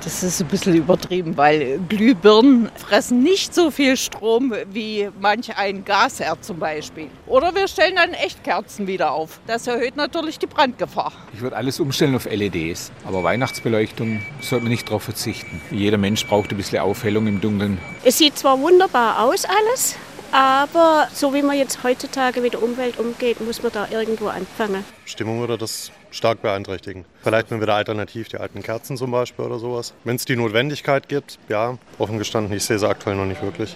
Das ist ein bisschen übertrieben, weil Glühbirnen fressen nicht so viel Strom wie manch ein Gasherd zum Beispiel. Oder wir stellen dann Echtkerzen wieder auf. Das erhöht natürlich die Brandgefahr. Ich würde alles umstellen auf LEDs. Aber Weihnachtsbeleuchtung sollte man nicht darauf verzichten. Jeder Mensch braucht ein bisschen Aufhellung im Dunkeln. Es sieht zwar wunderbar aus alles, aber so wie man jetzt heutzutage mit der Umwelt umgeht, muss man da irgendwo anfangen. Stimmung würde das stark beeinträchtigen. Vielleicht mal wieder alternativ die alten Kerzen zum Beispiel oder sowas. Wenn es die Notwendigkeit gibt, ja, offen gestanden, ich sehe sie aktuell noch nicht wirklich.